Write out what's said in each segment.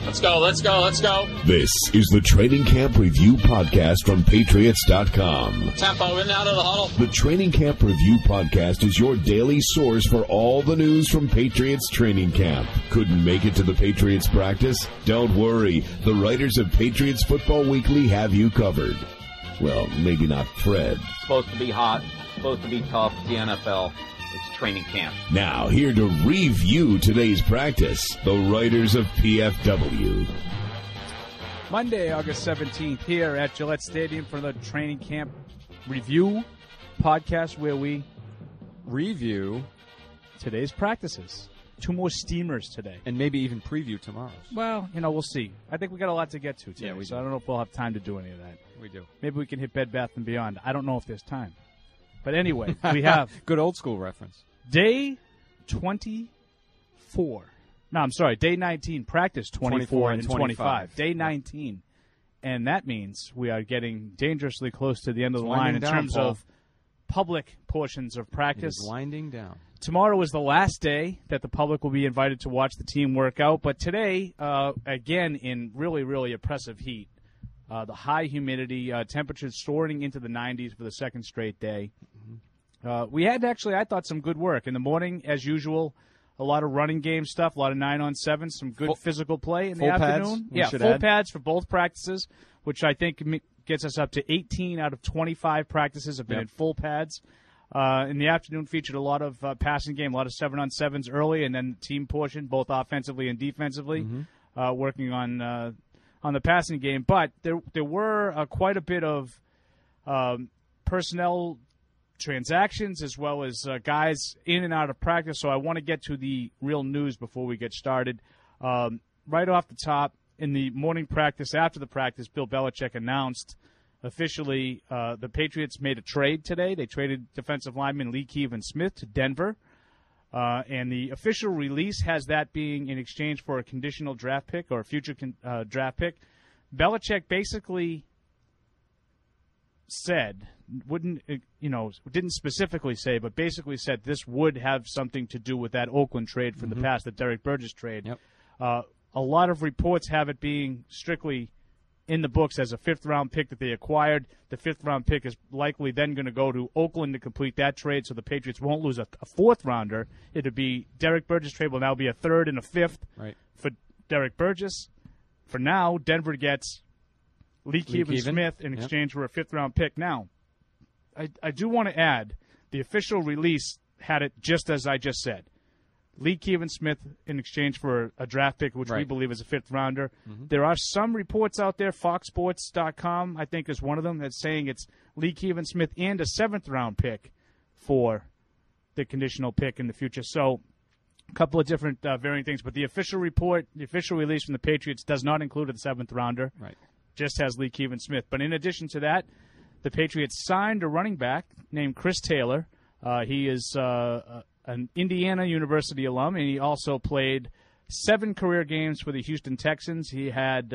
Let's go, let's go, let's go. This is the Training Camp Review Podcast from Patriots.com. Tempo in and out of the huddle. The Training Camp Review Podcast is your daily source for all the news from Patriots training camp. Couldn't make it to the Patriots practice? Don't worry. The writers of Patriots Football Weekly have you covered. Well, maybe not Fred. It's supposed to be hot. It's supposed to be tough. It's the NFL. It's training camp. Now, here to review today's practice, the writers of PFW. Monday, August 17th, here at Gillette Stadium for the Training Camp Review Podcast, where we review today's practices. 2 more steamers today. And maybe even preview tomorrow's. Well, we'll see. I think we got a lot to get to today, so I don't know if we'll have time to do any of that. We do. Maybe we can hit Bed Bath & Beyond. I don't know if there's time. But anyway, we have good old school reference. Day 24. No, I'm sorry, Day 19, practice 24 and 25. Day 19. And that means we are getting dangerously close to the end of the line in terms of public portions of practice. It is winding down. Tomorrow is the last day that the public will be invited to watch the team work out. But today, again, in really, really oppressive heat, the high humidity, temperatures soaring into the 90s for the second straight day. We had actually, I thought, some good work. In the morning, as usual, a lot of running game stuff, a lot of 9-on-7, some good physical play in the afternoon. Full pads for both practices, which I think gets us up to 18 out of 25 practices have been in full pads. In the afternoon, featured a lot of passing game, a lot of 7-on-7s early, and then the team portion, both offensively and defensively, working on the passing game. But there were quite a bit of personnel transactions as well as guys in and out of practice, so I want to get to the real news before we get started. Right off the top, in the morning practice, after the practice, Bill Belichick announced officially the Patriots made a trade today. They traded defensive lineman Lee Keevan-Smith to Denver, and the official release has that being in exchange for a conditional draft pick or a future draft pick. Belichick basically said, didn't specifically say, but basically said this would have something to do with that Oakland trade from the past, the Derek Burgess trade. Yep. A lot of reports have it being strictly in the books as a fifth-round pick that they acquired. The fifth-round pick is likely then going to go to Oakland to complete that trade, so the Patriots won't lose a fourth-rounder. It would be Derek Burgess trade will now be a third and a fifth for Derek Burgess. For now, Denver gets Lee Keevan-Smith in exchange for a fifth-round pick. Now, I do want to add, the official release had it just as I just said. Lee Keevan-Smith in exchange for a draft pick, which we believe is a fifth-rounder. There are some reports out there, FoxSports.com, I think, is one of them, that's saying it's Lee Keevan-Smith and a seventh-round pick for the conditional pick in the future. So a couple of different varying things. But the official report, the official release from the Patriots does not include a seventh-rounder. Right. Just has Lee Keevan-Smith. But in addition to that, the Patriots signed a running back named Chris Taylor. He is an Indiana University alum, and he also played 7 career games for the Houston Texans. He had,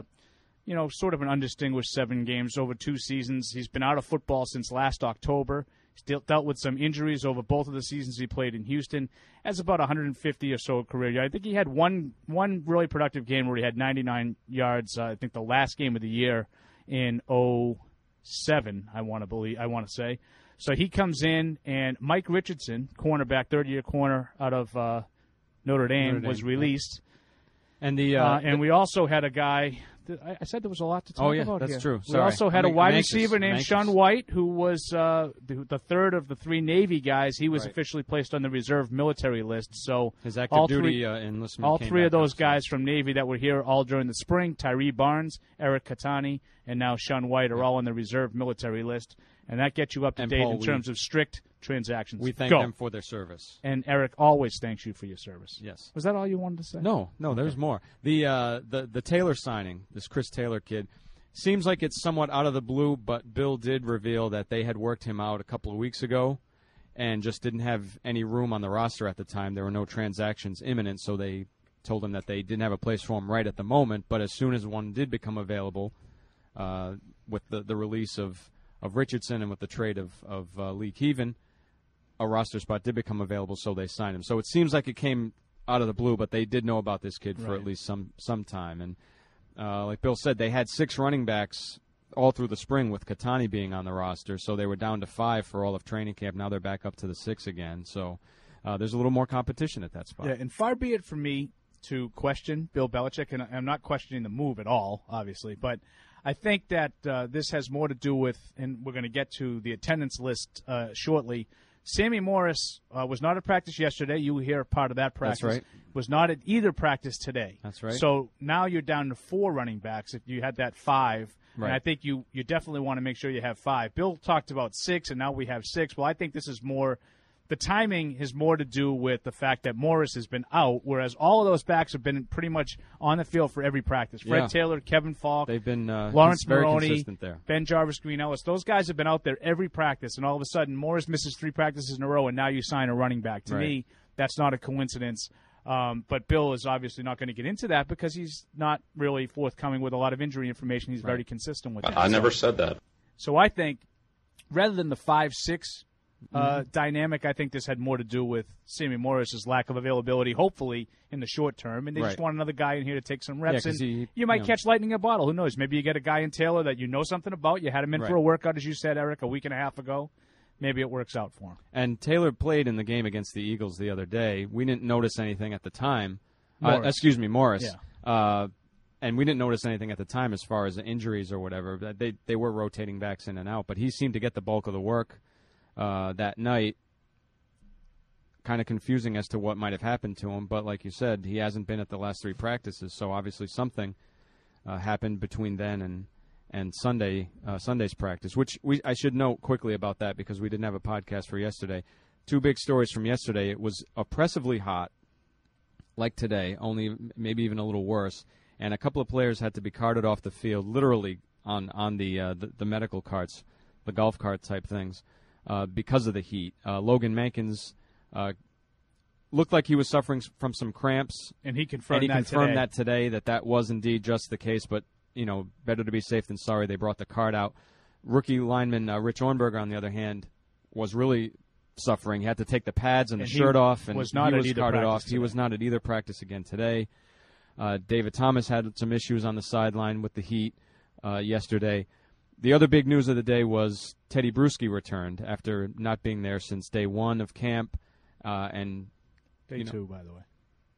sort of an undistinguished 7 games over 2 seasons. He's been out of football since last October. He's dealt with some injuries over both of the seasons he played in Houston. Has about 150 or so career yards. I think he had one really productive game where he had 99 yards. I think the last game of the year in 2007, I want to say. So he comes in, and Mike Richardson, cornerback, third-year corner out of Notre Dame, was released. And and we also had a guy. I said there was a lot to talk about that's here. true. We also had a wide receiver named Sean White, who was the third of the 3 Navy guys. He was officially placed on the reserve military list. So his active duty enlistment. All 3 of those guys from Navy that were here all during the spring, Tyree Barnes, Eric Katani, and now Sean White, are all on the reserve military list. And that gets you up to date in terms of strict transactions. We thank them for their service. And Eric always thanks you for your service. Yes. Was that all you wanted to say? No, there's more. The Taylor signing, this Chris Taylor kid, seems like it's somewhat out of the blue, but Bill did reveal that they had worked him out a couple of weeks ago and just didn't have any room on the roster at the time. There were no transactions imminent, so they told him that they didn't have a place for him right at the moment, but as soon as one did become available, with the release of Richardson and with the trade of Lee Keevan, a roster spot did become available, so they signed him. So it seems like it came out of the blue, but they did know about this kid for Right. at least some time. And like Bill said, they had 6 running backs all through the spring with Catani being on the roster, so they were down to 5 for all of training camp. Now they're back up to the 6 again. So there's a little more competition at that spot. Yeah, and far be it from me to question Bill Belichick, and I'm not questioning the move at all, obviously, but I think that this has more to do with, and we're going to get to the attendance list shortly. Sammy Morris was not at practice yesterday. You were here part of that practice. That's right. Was not at either practice today. That's right. So now you're down to 4 running backs if you had that 5. Right. And I think you definitely want to make sure you have 5. Bill talked about 6, and now we have 6. Well, I think this is more – the timing has more to do with the fact that Morris has been out, whereas all of those backs have been pretty much on the field for every practice. Fred Yeah. Taylor, Kevin Falk, They've been Lawrence very Maroney, consistent there. Ben Jarvis, Green Ellis. Those guys have been out there every practice, and all of a sudden Morris misses 3 practices in a row, and now you sign a running back. To Right. me, that's not a coincidence. But Bill is obviously not going to get into that because he's not really forthcoming with a lot of injury information. He's very consistent with that. I never said that. So I think rather than the 5-6 dynamic, I think this had more to do with Sammy Morris's lack of availability, hopefully, in the short term. And they just Right. want another guy in here to take some reps. 'cause and you might catch lightning in a bottle. Who knows? Maybe you get a guy in Taylor that you know something about. You had him in Right. for a workout, as you said, Eric, a week and a half ago. Maybe it works out for him. And Taylor played in the game against the Eagles the other day. We didn't notice anything at the time. Morris. Morris. Yeah. And we didn't notice anything at the time as far as the injuries or whatever. They were rotating backs in and out, but he seemed to get the bulk of the work that night. Kind of confusing as to what might have happened to him, but like you said, he hasn't been at the last 3 practices, so obviously something happened between then and Sunday's practice, which I should note quickly about that because we didn't have a podcast for yesterday. 2 big stories from yesterday. It was oppressively hot, like today, only maybe even a little worse, and a couple of players had to be carted off the field, literally on the medical carts, the golf cart type things, because of the heat. Logan Mankins looked like he was suffering from some cramps, And he confirmed, that today that was indeed just the case, but better to be safe than sorry. They brought the cart out. Rookie lineman Rich Ornberger, on the other hand, was really suffering. He had to take the pads and the shirt off, and was not he at was either carted practice off. He today. was not at either practice again today. David Thomas had some issues on the sideline with the heat yesterday. The other big news of the day was Teddy Bruschi returned after not being there since day 1 of camp. Day 2, by the way.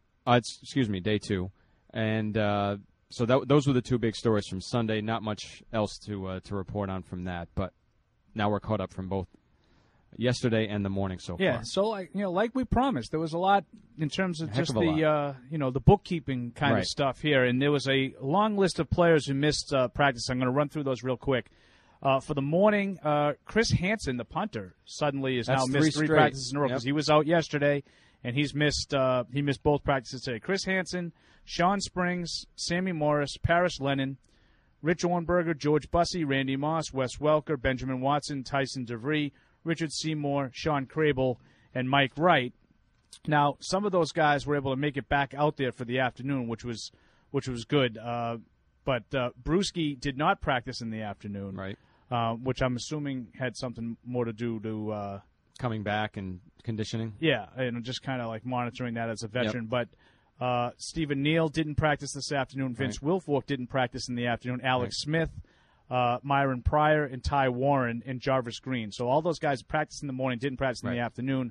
Day 2. And so those were the 2 big stories from Sunday. Not much else to report on from that, but now we're caught up from both yesterday and the morning so far. Yeah, so like we promised, there was a lot in terms of Heck just of a the bookkeeping kind of Right. stuff here, and there was a long list of players who missed practice. I'm going to run through those real quick. For the morning, Chris Hansen, the punter, suddenly has now That's missed 3 straight. practices in a row because Yep. he was out yesterday, and he missed both practices today. Chris Hansen, Sean Springs, Sammy Morris, Paris Lennon, Rich Ornberger, George Bussey, Randy Moss, Wes Welker, Benjamin Watson, Tyson DeVree, Richard Seymour, Sean Crable, and Mike Wright. Now, some of those guys were able to make it back out there for the afternoon, which was good. But Bruschi did not practice in the afternoon, Right. Which I'm assuming had something more to do to Coming back and conditioning. yeah, and just kind of like monitoring that as a veteran. But Stephen Neal didn't practice this afternoon. Vince Wilfork didn't practice in the afternoon. Alex Smith, Myron Pryor, and Ty Warren, and Jarvis Green. So all those guys practiced in the morning, didn't practice in the afternoon.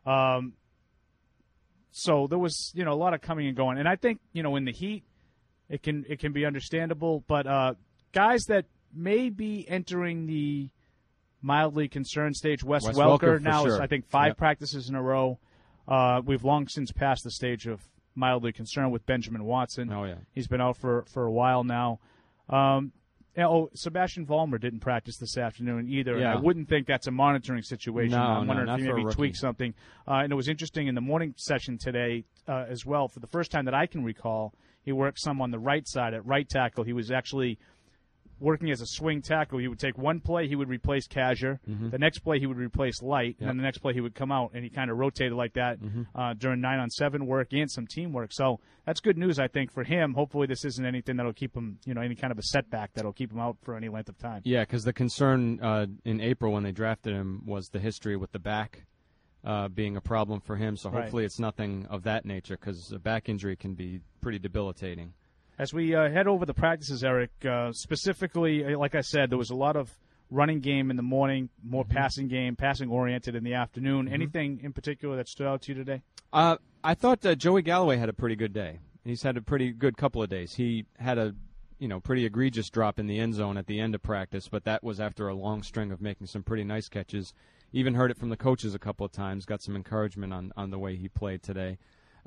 So there was a lot of coming and going. And I think in the heat, it can be understandable. But guys that may be entering the mildly concerned stage, Wes Welker for now is, sure. I think, 5 practices in a row. We've long since passed the stage of mildly concerned with Benjamin Watson. Oh, yeah. He's been out for a while now. Sebastian Vollmer didn't practice this afternoon either. Yeah. I wouldn't think that's a monitoring situation. No, I'm wondering not if he for a maybe rookie. tweaked something. And it was interesting in the morning session today as well. For the first time that I can recall, he worked some on the right side at right tackle. He was actually working as a swing tackle. He would take one play, he would replace Kazir. The next play, he would replace Light. And then the next play, he would come out, and he kind of rotated like that during 9-on-7 work and some teamwork. So that's good news, I think, for him. Hopefully this isn't anything that will keep him, any kind of a setback that will keep him out for any length of time. Yeah, because the concern in April when they drafted him was the history with the back being a problem for him. So Right. hopefully it's nothing of that nature, because a back injury can be pretty debilitating. As we head over the practices, Eric, specifically, like I said, there was a lot of running game in the morning, more passing game, passing-oriented in the afternoon. Anything in particular that stood out to you today? I thought Joey Galloway had a pretty good day. He's had a pretty good couple of days. He had a pretty egregious drop in the end zone at the end of practice, but that was after a long string of making some pretty nice catches. Even heard it from the coaches a couple of times, got some encouragement on the way he played today.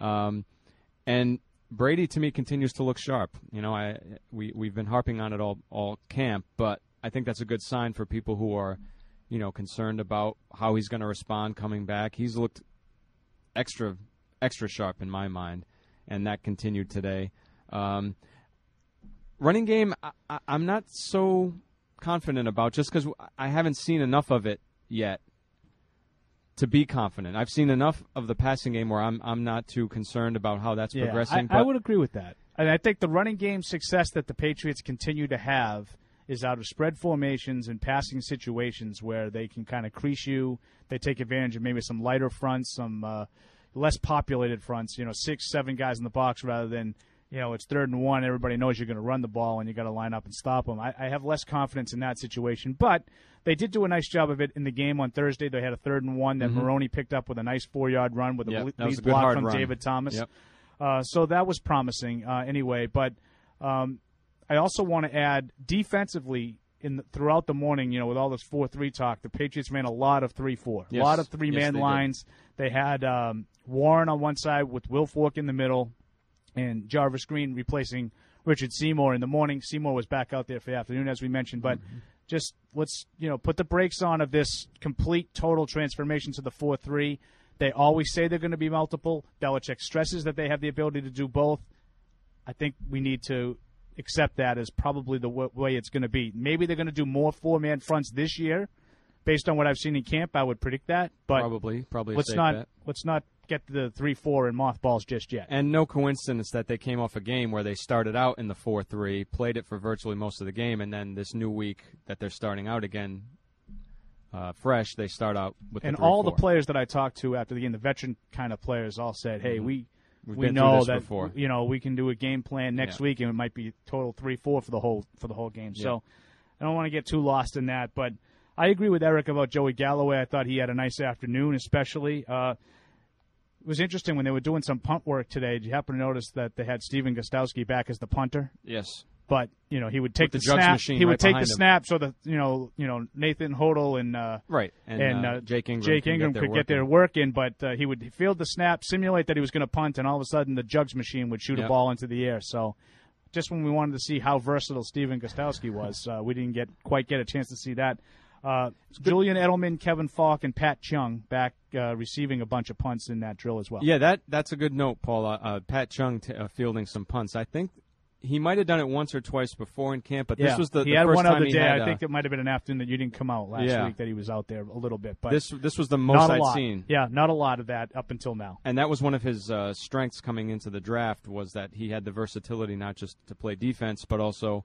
And Brady, to me, continues to look sharp. We've been harping on it all camp, but I think that's a good sign for people who are, concerned about how he's going to respond coming back. He's looked extra sharp in my mind, and that continued today. Running game, I'm not so confident about, just because I haven't seen enough of it yet to be confident. I've seen enough of the passing game where I'm not too concerned about how that's progressing. I would agree with that. And I think the running game success that the Patriots continue to have is out of spread formations and passing situations where they can kind of crease you. They take advantage of maybe some lighter fronts, some less populated fronts, 6, 7 guys in the box rather than, it's 3rd and 1. Everybody knows you're going to run the ball and you got to line up and stop them. I have less confidence in that situation, but they did do a nice job of it in the game on Thursday. They had a 3rd and 1 that Maroney picked up with a nice 4-yard run with a lead block from David Thomas. Yep. So that was promising anyway. But I also want to add defensively throughout the morning, with all this 4-3 talk, the Patriots ran a lot of 3-4, a lot of 3-man lines. They had Warren on one side with Will Fork in the middle, and Jarvis Green replacing Richard Seymour in the morning. Seymour was back out there for the afternoon, as we mentioned. But just let's put the brakes on of this complete total transformation to the 4-3. They always say they're going to be multiple. Belichick stresses that they have the ability to do both. I think we need to accept that as probably the way it's going to be. Maybe they're going to do more 4-man fronts this year. Based on what I've seen in camp, I would predict that. But probably let's not get the 3-4 in mothballs just yet. And no coincidence that they came off a game where they started out in the 4-3, played it for virtually most of the game, and then this new week that they're starting out again fresh, they start out with the 3-4. And all the players that I talked to after the game, the veteran kind of players, all said, "Hey, we been know through this that before. We can do a game plan next week, and it might be total 3-4 for the whole game." Yeah. So I don't want to get too lost in that, but I agree with Eric about Joey Galloway. I thought he had a nice afternoon, especially. It was interesting when they were doing some punt work today. Did you happen to notice that they had Steven Gostowski back as the punter? Yes. But he would take With the jugs snap. machine He would right take the behind him. snap so that Nathan Hodel and Right. And Jake Ingram could get their work in. But he would field the snap, simulate that he was going to punt, and all of a sudden the jugs machine would shoot a ball into the air. So just when we wanted to see how versatile Steven Gostowski was, we didn't quite get a chance to see that. Julian Edelman, Kevin Falk, and Pat Chung back receiving a bunch of punts in that drill as well. Yeah, that's a good note, Paul. Pat Chung fielding some punts. I think he might have done it once or twice before in camp, but this was the he had first one time other he day. had, I think it might have been an afternoon that you didn't come out last week that he was out there a little bit. But this was the most I'd seen. Yeah, not a lot of that up until now. And that was one of his strengths coming into the draft, was that he had the versatility not just to play defense but also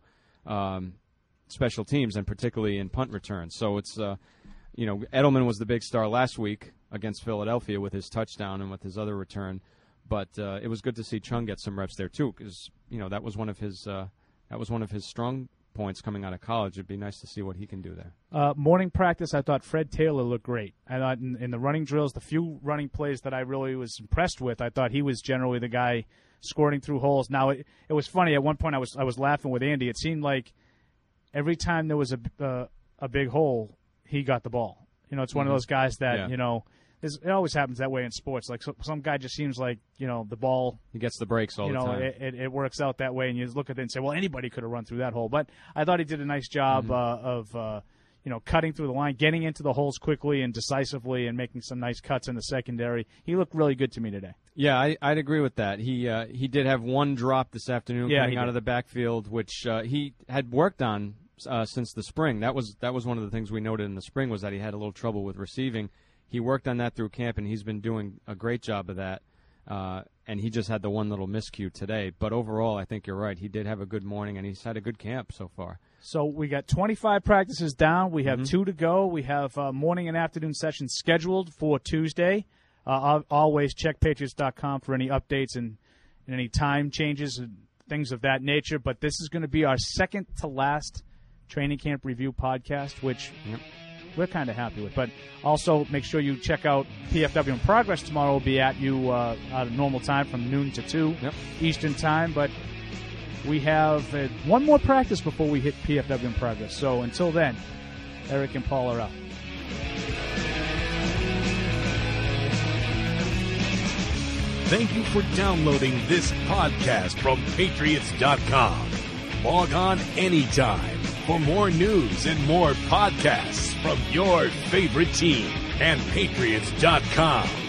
special teams, and particularly in punt returns. So it's Edelman was the big star last week against Philadelphia with his touchdown and with his other return, but it was good to see Chung get some reps there too, because that was one of his strong points coming out of college. It'd be nice to see what he can do there. Morning practice, I thought Fred Taylor looked great. I thought in the running drills, the few running plays that I really was impressed with, I thought he was generally the guy squirting through holes. Now it was funny. At one point, I was laughing with Andy. It seemed like every time there was a big hole, he got the ball. It's one of those guys that it always happens that way in sports. Like some guy just seems like the ball. He gets the breaks all the time. It works out that way, and you look at it and say, well, anybody could have run through that hole. But I thought he did a nice job of cutting through the line, getting into the holes quickly and decisively, and making some nice cuts in the secondary. He looked really good to me today. Yeah, I'd agree with that. He did have one drop this afternoon coming out of the backfield, which he had worked on since the spring. That was one of the things we noted in the spring, was that he had a little trouble with receiving. He worked on that through camp, and he's been doing a great job of that. and he just had the one little miscue today. But overall, I think you're right. He did have a good morning, and he's had a good camp so far. So we got 25 practices down. We have 2 to go. We have morning and afternoon sessions scheduled for Tuesday. Always check Patriots.com for any updates and any time changes and things of that nature. But this is going to be our second to last training camp review podcast, which we're kind of happy with. But also make sure you check out PFW in Progress tomorrow. Will be at you at a normal time from noon to 2 Eastern time. But we have one more practice before we hit PFW in Progress. So until then, Eric and Paul are out. Thank you for downloading this podcast from Patriots.com. Log on anytime for more news and more podcasts from your favorite team and Patriots.com.